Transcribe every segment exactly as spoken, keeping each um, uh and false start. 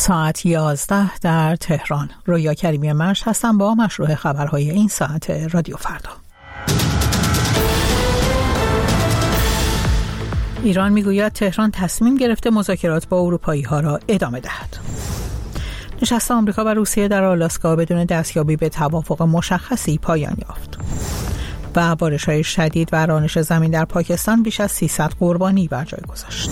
ساعت یازده در تهران. رویا کریمی مرش هستم با مشروع خبرهای این ساعت رادیو فردا. ایران میگوید تهران تصمیم گرفته مذاکرات با اروپایی ها را ادامه دهد. نشست آمریکا و روسیه در آلاسکا بدون دستیابی به توافق مشخصی پایان یافت. و بارش‌های شدید و رانش زمین در پاکستان بیش از سیصد قربانی بر جای گذاشت.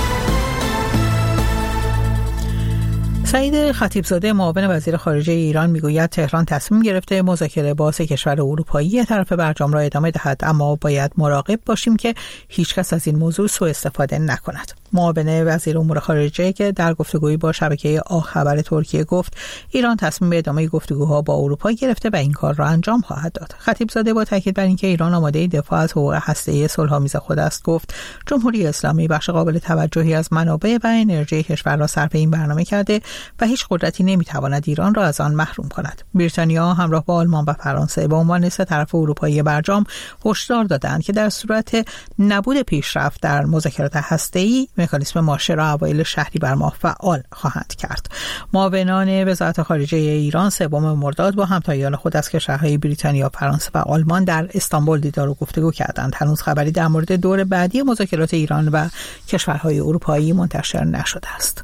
سعید خطیبزاده معاون وزیر خارجه ایران میگوید تهران تصمیم گرفته مذاکره با سه کشور اروپایی طرف برجام را ادامه دهد، اما باید مراقب باشیم که هیچ کس از این موضوع سوء استفاده نکند. معاون وزیر امور خارجه که در گفتگویی با شبکه آ خبر ترکیه گفت ایران تصمیم به ادامه گفتگوها با اروپا گرفته و این کار را انجام خواهد داد. خطیبزاده با تاکید بر اینکه ایران آماده دفاع از حقوق هسته‌ای صلح‌آمیز خود است گفت جمهوری اسلامی بخش قابل توجهی از منابع و انرژی کشور را صرف این برنامه کرده و هیچ قدرتی نمیتواند ایران را از آن محروم کند. بریتانیا همراه با آلمان و فرانسه به عنوان سه طرف اروپایی برجام هشدار دادند که در صورت نبود پیشرفت در مذاکرات هسته‌ای مکانیسم مارشه را اوایل شهریور ماه فعال خواهند کرد. معاونان وزارت خارجه ایران سوم مرداد با همتایان خود از کشورهای بریتانیا، فرانسه و آلمان در استانبول دیدار و گفتگو کردند. هنوز خبری در مورد دور بعدی مذاکرات ایران و کشورهای اروپایی منتشر نشده است.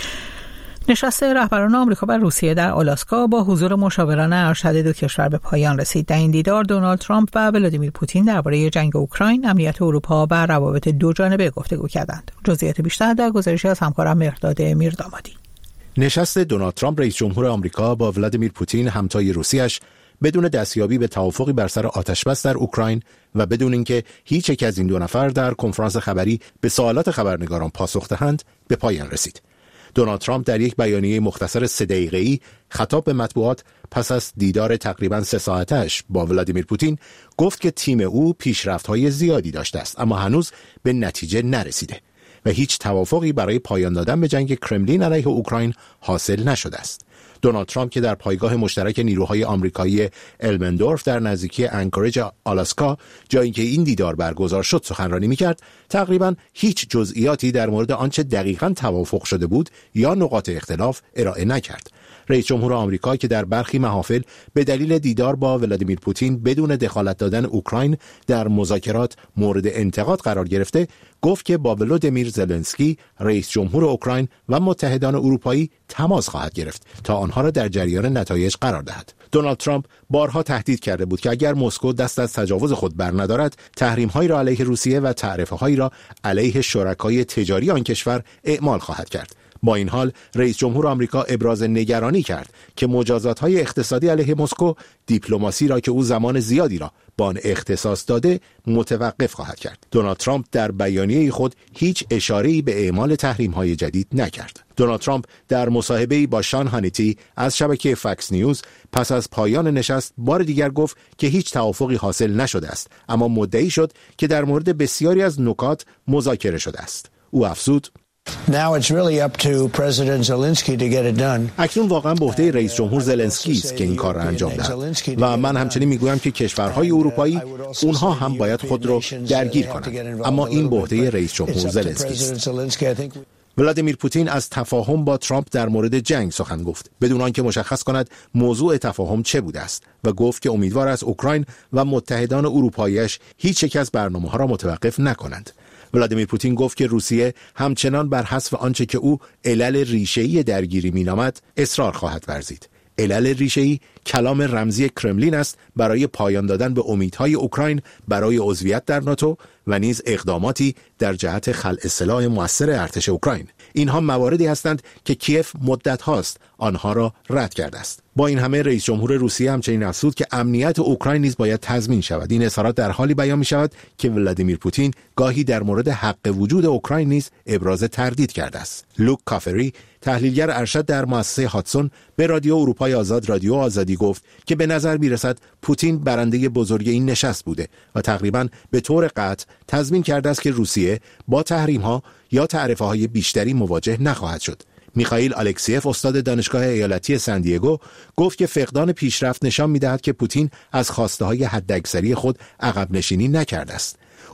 نشست رهبران آمریکا و روسیه در آلاسکا با حضور مشاوران ارشد دو کشور به پایان رسید. در این دیدار دونالد ترامپ و ولادیمیر پوتین درباره جنگ اوکراین، امنیت اروپا و روابط دو جانبه گفتگو کردند. جزئیات بیشتر در گزارشی از همکارم مهرداد میردامادی. نشست دونالد ترامپ رئیس جمهور آمریکا با ولادیمیر پوتین همتای روسیه‌اش بدون دستیابی به توافقی بر سر آتش‌بس در اوکراین و بدون اینکه هیچ یک از این دو نفر در کنفرانس خبری به سوالات خبرنگاران پاسخ دهند به پایان رسید. دونالد ترامپ در یک بیانیه مختصر سه دقیقه‌ای خطاب به مطبوعات پس از دیدار تقریباً سه ساعتش با ولادیمیر پوتین گفت که تیم او پیشرفت‌های زیادی داشته است اما هنوز به نتیجه نرسیده و هیچ توافقی برای پایان دادن به جنگ کرملین علیه اوکراین حاصل نشده است. دونالد ترامپ که در پایگاه مشترک نیروهای آمریکایی المندورف در نزدیکی انکورج آلاسکا جایی که این دیدار برگزار شد سخنرانی می‌کرد، تقریباً هیچ جزئیاتی در مورد آنچه دقیقاً توافق شده بود یا نقاط اختلاف ارائه نکرد. رئیس جمهور آمریکا که در برخی محافل به دلیل دیدار با ولادیمیر پوتین بدون دخالت دادن اوکراین در مذاکرات مورد انتقاد قرار گرفته، گفت که با ولادیمیر زلنسکی رئیس جمهور اوکراین و متحدان اروپایی تماس خواهد گرفت تا آنها را در جریان نتایج قرار دهد. دونالد ترامپ بارها تهدید کرده بود که اگر مسکو دست از تجاوز خود برندارد، تحریم‌هایی را علیه روسیه و تعرفه‌هایی را علیه شرکای تجاری آن کشور اعمال خواهد کرد. با این حال رئیس جمهور آمریکا ابراز نگرانی کرد که مجازات‌های اقتصادی علیه مسکو دیپلماسی را که او زمان زیادی را با آن اختصاص داده متوقف خواهد کرد. دونالد ترامپ در بیانیه خود هیچ اشاره‌ای به اعمال تحریم‌های جدید نکرد. دونالد ترامپ در مصاحبه‌ای با شان هانیتی از شبکه فاکس نیوز پس از پایان نشست بار دیگر گفت که هیچ توافقی حاصل نشده است، اما مدعی شد که در مورد بسیاری از نکات مذاکره شده است. او افزود: Now it's really up to President Zelensky to get it done. اکنون واقعا به عهده رئیس جمهور زلنسکی است که این کار را انجام دهد و من همچنین میگویم که کشورهای اروپایی اونها هم باید خود را درگیر کنند، اما این به عهده رئیس جمهور زلنسکی است. ولادیمیر پوتین از تفاهم با ترامپ در مورد جنگ سخن گفت بدون آنکه مشخص کند موضوع تفاهم چه بوده است و گفت که امیدوار است اوکراین و متحدان اروپایی‌اش هیچ یک از برنامه‌ها را متوقف نکنند. ولادیمیر پوتین گفت که روسیه همچنان بر حذف آنچه که او علل ریشه‌ای درگیری مینامد اصرار خواهد ورزید. علل ریشه‌ای کلام رمزی کرملین است برای پایان دادن به امیدهای اوکراین برای عضویت در ناتو و نیز اقداماتی در جهت خلع سلاح مؤثر ارتش اوکراین. اینها مواردی هستند که کیف مدت هاست آنها را رد کرده است. با این همه رئیس جمهور روسیه همچنین افزود که امنیت اوکراین نیز باید تضمین شود. این اظهارات در حالی بیان می شود که ولادیمیر پوتین گاهی در مورد حق وجود اوکراین نیز ابراز تردید کرده است. لوک کافری تحلیلگر ارشد در مؤسسه هاتسون به رادیو اروپای آزاد رادیو آزادی گفت که به نظر می‌رسد پوتین برنده بزرگ این نشست بوده و تقریباً به طور قطع تضمین کرده است که روسیه با تحریم‌ها یا تعرفه‌های بیشتری مواجه نخواهد شد. میخائیل الکسیف استاد دانشگاه ایالتی سن دیگو گفت که فقدان پیشرفت نشان می‌دهد که پوتین از خواسته‌های حداکثری خود عقب نشینی نکرده است.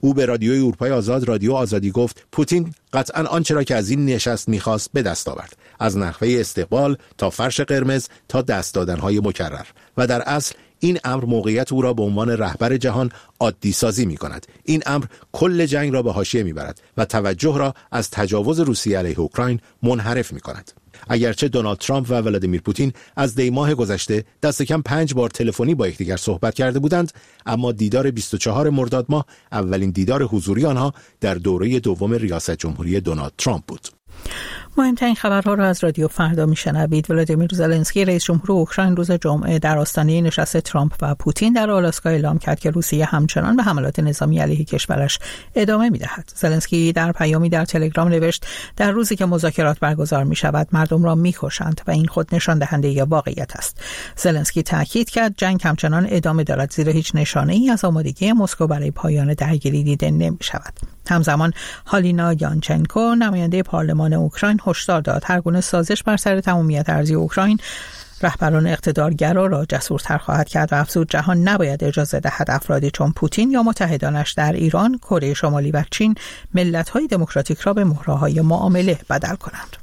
او به رادیوی اروپای آزاد رادیو آزادی گفت پوتین قطعاً آنچه را که از این نشست می‌خواست به دست آورد، از نحوه استقبال تا فرش قرمز تا دست دادن‌های مکرر، و در اصل این امر موقعیت او را به عنوان رهبر جهان عادی سازی می کند. این امر کل جنگ را به حاشیه می برد و توجه را از تجاوز روسیه علیه اوکراین منحرف می کند. اگرچه دونالد ترامپ و ولادیمیر پوتین از دی ماه گذشته دست کم پنج بار تلفنی با یکدیگر صحبت کرده بودند، اما دیدار بیست و چهارم مرداد ماه اولین دیدار حضوری آنها در دوره دوم ریاست جمهوری دونالد ترامپ بود. مهمترین خبرها را از رادیو فردا میشنوید. ولادیمیر زلنسکی رئیس جمهور اوکراین روز جمعه در آستانه نشست ترامپ و پوتین در آلاسکا اعلام کرد که روسیه همچنان به حملات نظامی علیه کشورش ادامه می‌دهد. زلنسکی در پیامی در تلگرام نوشت در روزی که مذاکرات برگزار می‌شود مردم را می‌کشند و این خود نشان دهنده واقعیت است. زلنسکی تاکید کرد جنگ همچنان ادامه دارد زیرا هیچ نشانه‌ای از آمادگی مسکو برای پایان درگیری دیده نمی‌شود. همزمان هالینا یانچنکو نماینده پارلمان اوکراین هشدار داد هر گونه سازش بر سر تمامیت ارضی اوکراین رهبران اقتدارگرا را جسورتر خواهد کرد و افزود جهان نباید اجازه دهد افرادی چون پوتین یا متحدانش در ایران، کره شمالی و چین ملت‌های دموکراتیک را به مهره‌های معامله بدل کنند.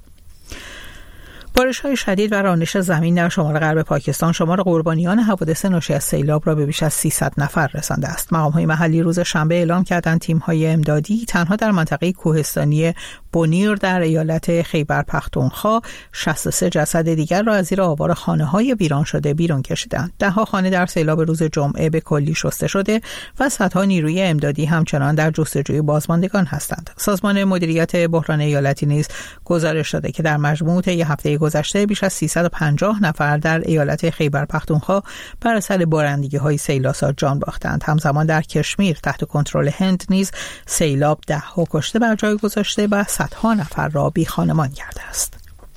بارش‌های شدید و رانش زمین در شمال غرب پاکستان شمار قربانیان حوادث ناشی از سیلاب را به بیش از سیصد نفر رسانده است. مقام‌های محلی روز شنبه اعلام کردند تیم‌های امدادی تنها در منطقه کوهستانی بونیر در ایالت خیبر پختونخوا شصت و سه جسد دیگر را از زیر آوار خانه‌های ویران شده بیرون کشیدند. ده‌ها خانه در سیلاب روز جمعه به کلی شسته شده و صدها نیروی امدادی همچنان در جستجوی بازماندگان هستند. سازمان مدیریت بحران ایالتی نیز گزارش داده که در مجموع طی هفته گذشته بیش از سیصد و پنجاه نفر در ایالت خیبر پختونخوا بر اثر بارندگی‌های سیل‌آسا جان باختند. همزمان در کشمیر تحت کنترل هند نیز سیلاب ده‌ها کشته بر جای گذاشته و صدها نفر را بی خانمان کرده است.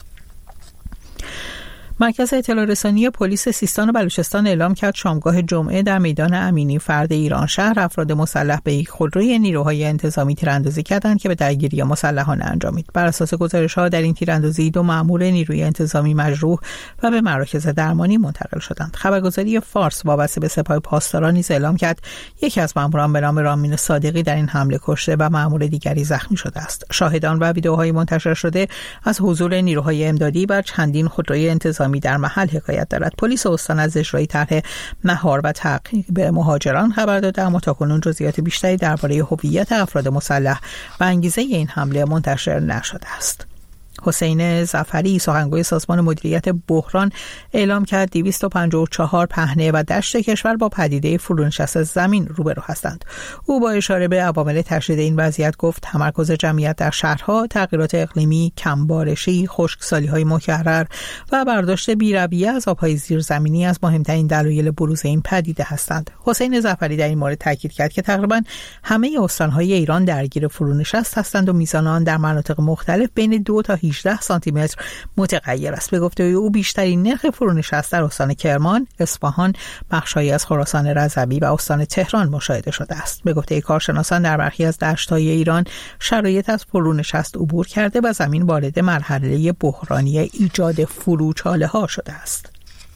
مرکز اطلاع رسانی پلیس سیستان و بلوچستان اعلام کرد شامگاه جمعه در میدان امینی فرد ایران شهر افراد مسلح به یک خودروی نیروهای انتظامی تیراندازی کردند که به درگیری مسلحانه انجامید. بر اساس گزارش‌ها در این تیراندازی دو مأمور نیروی انتظامی مجروح و به مراکز درمانی منتقل شدند. خبرگزاری فارس وابسته به سپاه پاسداران نیز اعلام کرد یکی از مأموران به نام رامین صادقی در این حمله کشته و مأمور دیگری زخمی شده است. شاهدان و ویدئوهای منتشر شده از حضور نیروهای امدادی بر چندین خودروی انتظامی در محل حکایت دارد. پلیس استان از اجرای طرح مهار و تعقیب مهاجران خبر داده، اما تاکنون جزئیات بیشتری درباره هویت افراد مسلح و انگیزه این حمله منتشر نشده است. حسین ظفری سخنگوی سازمان مدیریت بحران اعلام کرد دویست و پنجاه و چهار پهنه و دشت کشور با پدیده فرونشست زمین روبرو هستند. او با اشاره به عوامل تشدید این وضعیت گفت تمرکز جمعیت در شهرها، تغییرات اقلیمی، کمبارشی، خشکسالی‌های مکرر و برداشت بی‌رویه از آب‌های زیرزمینی از مهمترین دلایل بروز این پدیده هستند. حسین ظفری در این مورد تاکید کرد که تقریباً همه استان‌های ایران درگیر فرونشست هستند و میزان آن در مناطق مختلف بین دو تا هجده سانتی متر متغیر است. به گفته او بیشترین نرخ فرونشست در استان کرمان، اصفهان، بخش‌هایی از خراسان رضوی و استان تهران مشاهده شده است. به گفته کارشناسان در برخی از دشت‌های ایران شرایط از فرونشست عبور کرده و زمین وارد مرحله بحرانی ایجاد فروچاله‌ها شده است.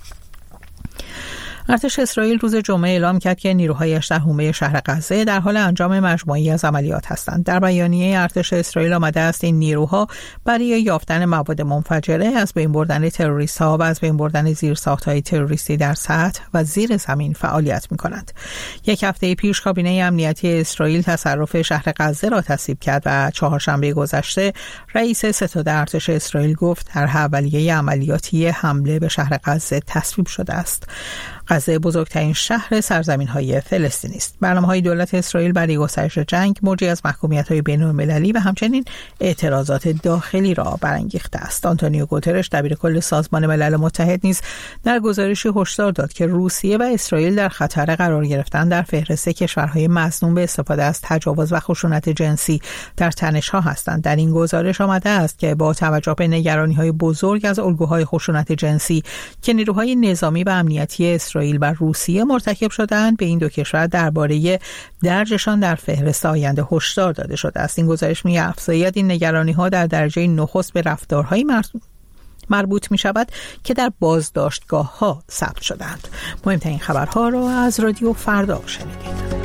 ارتش اسرائیل روز جمعه اعلام کرد که نیروهایش در حومه شهر غزه در حال انجام مجموعه‌ای از عملیات هستند. در بیانیه ارتش اسرائیل آمده است این نیروها برای یافتن مواد منفجره، از بین بردن تروریست‌ها و از بین بردن زیرساخت‌های تروریستی در سطح و زیر زمین فعالیت می‌کنند. یک هفته پیش کابینه امنیتی اسرائیل تصرف شهر غزه را تصویب کرد و چهارشنبه گذشته رئیس ستاد ارتش اسرائیل گفت در اولیه عملیاتی حمله به شهر غزه تصویب شده است. غزه بزرگترین شهر سرزمین‌های فلسطینی است. برنامه‌های دولت اسرائیل برای گسترش جنگ موجی از محکومیت‌های بین‌المللی و همچنین اعتراضات داخلی را برانگیخته است. آنتونیو گوترش دبیرکل سازمان ملل متحد نیز در گزارشی هشدار داد که روسیه و اسرائیل در خطر قرار گرفتن در فهرست کشورهای مظنون به استفاده از تجاوز و خشونت جنسی در تنش‌ها هستند. در این گزارش آمده است که با توجه به نگرانی‌های بزرگ از الگوهای خشونت جنسی که نیروهای نظامی و امنیتی اسرائیل بر روسیه مرتکب شدند، به این دو کشور درباره درجشان در فهرست آینده هشدار داده شده است. این گزارش می‌افزاید این نگرانی‌ها در درجه نخست به رفتارهایی مربوط می‌شود که در بازداشتگاه‌ها ثبت شدند. مهمترین خبرها را از رادیو فردا شنیدید.